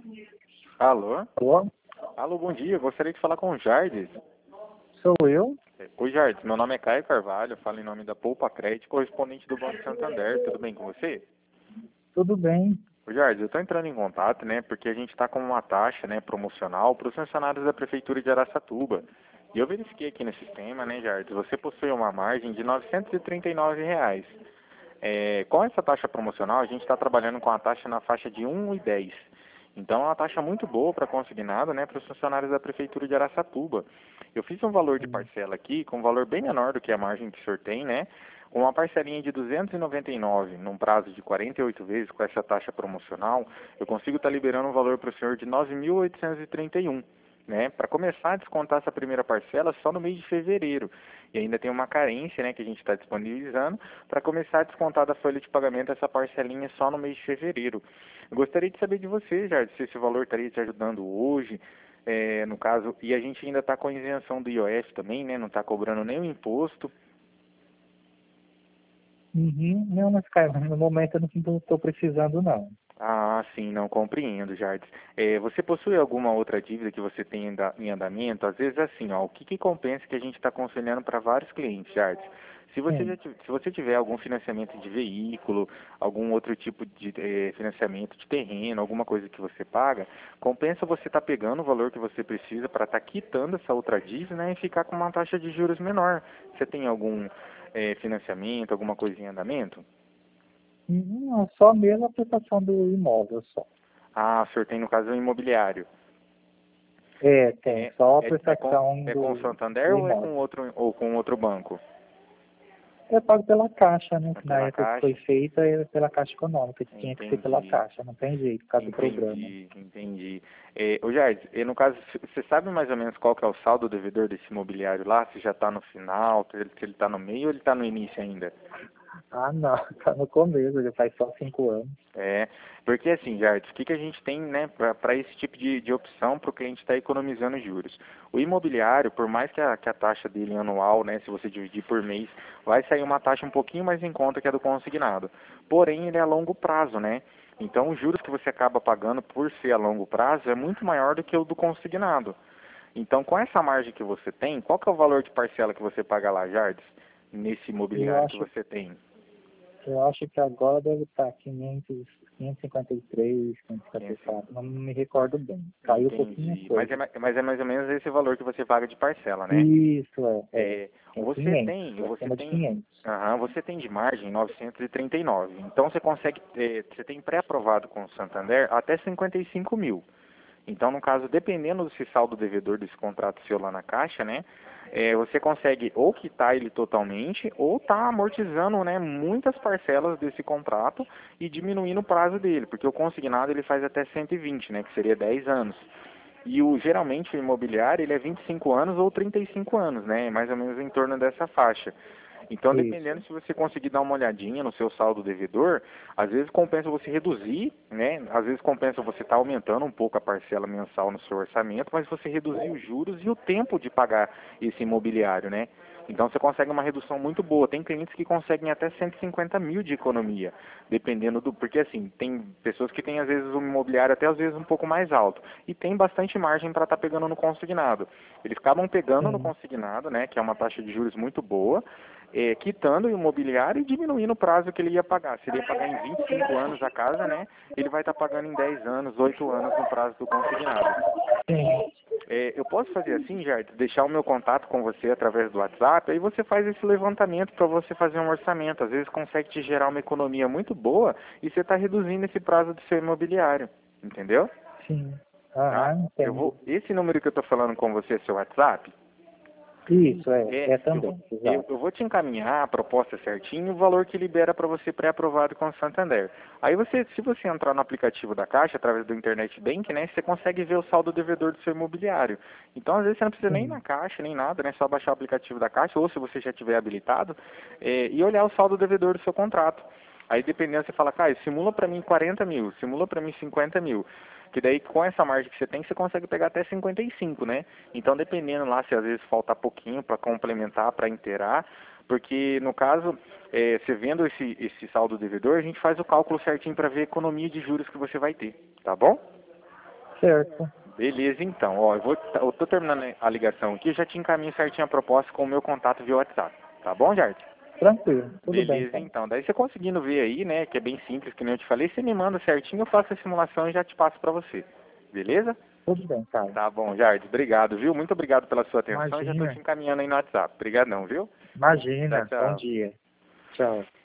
Alô? Alô? Alô, bom dia. Gostaria de falar com o Jardes. Sou eu? Oi, Jardes. Meu nome é Caio Carvalho. Eu falo em nome da Poupa Crédito, correspondente do Banco Santander. Tudo bem com você? Tudo bem? Ô, Jardes, eu estou entrando em contato, né, porque a gente está com uma taxa, né, promocional para os funcionários da Prefeitura de Araçatuba. E eu verifiquei aqui no sistema, né, Jardes, você possui uma margem de R$ 939. Com essa taxa promocional, a gente está trabalhando com a taxa na faixa de 1,10. Então, é uma taxa muito boa para consignado, né, para os funcionários da Prefeitura de Araçatuba. Eu fiz um valor de parcela aqui, com um valor bem menor do que a margem que o senhor tem, né, com uma parcelinha de R$ 299, num prazo de 48 vezes, com essa taxa promocional, eu consigo estar liberando um valor para o senhor de R$ 9.831. Né, para começar a descontar essa primeira parcela só no mês de fevereiro. E ainda tem uma carência, né, que a gente está disponibilizando para começar a descontar da folha de pagamento essa parcelinha só no mês de fevereiro. Eu gostaria de saber de você, Jardim, se esse valor estaria te ajudando hoje, no caso, e a gente ainda está com a isenção do IOF também, né, não está cobrando nenhum imposto. Uhum. Não, mas cara, no momento eu não estou precisando não. Ah, sim, não compreendo, Jardim. Você possui alguma outra dívida que você tem em andamento? Às vezes assim, ó, o que compensa que a gente está aconselhando para vários clientes, Jardim? Sim. Se você tiver algum financiamento de veículo, algum outro tipo de financiamento de terreno, alguma coisa que você paga, compensa você estar pegando o valor que você precisa para estar quitando essa outra dívida, né, e ficar com uma taxa de juros menor. Você tem algum financiamento, alguma coisa em andamento? Não, só mesmo a prestação do imóvel só. Ah, o senhor tem no caso um imobiliário. Tem, só a prestação É com o do Santander imóvel. ou com outro banco? É pago pela Caixa, né? É Que na pela época que Caixa? foi feita é pela Caixa Econômica, que tinha que ser pela Entendi, Caixa, não tem jeito, por causa do programa. entendi. Ô Jardim, no caso, você sabe mais ou menos qual que é o saldo devedor desse imobiliário lá? Se já está no final, se ele está no meio ou ele está no início ainda? Ah, não, tá no começo, já faz só 5 anos. Porque assim, Jardim, o que a gente tem, né, para esse tipo de opção para o cliente estar economizando juros? O imobiliário, por mais que a taxa dele anual, né, se você dividir por mês, vai sair uma taxa um pouquinho mais em conta que a do consignado. Porém, ele é a longo prazo, né? Então, os juros que você acaba pagando por ser a longo prazo é muito maior do que o do consignado. Então, com essa margem que você tem, qual que é o valor de parcela que você paga lá, Jardim, nesse Eu imobiliário que acho, você tem? eu acho que agora deve estar 553, 554, não me recordo bem. Caiu um pouquinho a Entendi. coisa. Mas é mais ou menos esse valor que você paga de parcela, né? Isso, é Você 500, tem, acima de 500. você tem de margem 939. Então você consegue, você tem pré-aprovado com o Santander até 55 mil. Então, no caso, dependendo desse saldo devedor desse contrato seu lá na Caixa, né, você consegue ou quitar ele totalmente ou tá amortizando, né, muitas parcelas desse contrato e diminuindo o prazo dele, porque o consignado ele faz até 120, né, que seria 10 anos. E geralmente o imobiliário ele é 25 anos ou 35 anos, né, mais ou menos em torno dessa faixa. Então, dependendo Isso. se você conseguir dar uma olhadinha no seu saldo devedor, às vezes compensa você reduzir, né? Às vezes compensa você estar aumentando um pouco a parcela mensal no seu orçamento, mas você reduzir os juros e o tempo de pagar esse imobiliário, né? Então você consegue uma redução muito boa. Tem clientes que conseguem até 150 mil de economia, dependendo do. Porque assim, tem pessoas que têm às vezes um imobiliário até às vezes um pouco mais alto. E tem bastante margem para estar pegando no consignado. Eles acabam pegando no Sim. consignado, né? Que é uma taxa de juros muito boa, quitando o imobiliário e diminuindo o prazo que ele ia pagar. Se ele ia pagar em 25 anos a casa, né? Ele vai estar pagando em 10 anos, 8 anos no prazo do consignado. Sim. Eu posso fazer assim, Jardim, deixar o meu contato com você através do WhatsApp, aí você faz esse levantamento para você fazer um orçamento. Às vezes consegue te gerar uma economia muito boa e você está reduzindo esse prazo do seu imobiliário, entendeu? Sim. Tá? Entendo. Esse número que eu estou falando com você é seu WhatsApp? Isso, É, é eu vou, também, exato. eu vou te encaminhar a proposta certinho e o valor que libera para você pré-aprovado com o Santander. Aí você, se você entrar no aplicativo da Caixa, através do Internet Bank, né, você consegue ver o saldo devedor do seu imobiliário. Então, às vezes, você não precisa nem ir na Sim. Caixa, nem nada, né, só baixar o aplicativo da Caixa, ou se você já tiver habilitado, e olhar o saldo devedor do seu contrato. Aí, dependendo, você fala, cara, simula para mim 40 mil, simula para mim 50 mil. Que daí, com essa margem que você consegue pegar até 55, né? Então, dependendo lá, se às vezes faltar pouquinho para complementar, para inteirar, porque, no caso, você vendo esse saldo devedor, a gente faz o cálculo certinho para ver a economia de juros que você vai ter, tá bom? Certo. Beleza, então. Ó, eu tô terminando a ligação aqui, eu já te encaminho certinho a proposta com o meu contato via WhatsApp. Tá bom, Jarte? Tranquilo. Tudo bem, Beleza, então. então. Daí você conseguindo ver aí, né, que é bem simples, que nem eu te falei, você me manda certinho, eu faço a simulação e já te passo pra você. Beleza? Tudo bem, Carlos. Tá bom, Jardim. Obrigado, viu? Muito obrigado pela sua atenção. Já tô Imagina. te encaminhando aí no WhatsApp. Obrigadão, viu? Tchau, Imagina. Bom tchau. dia. Tchau.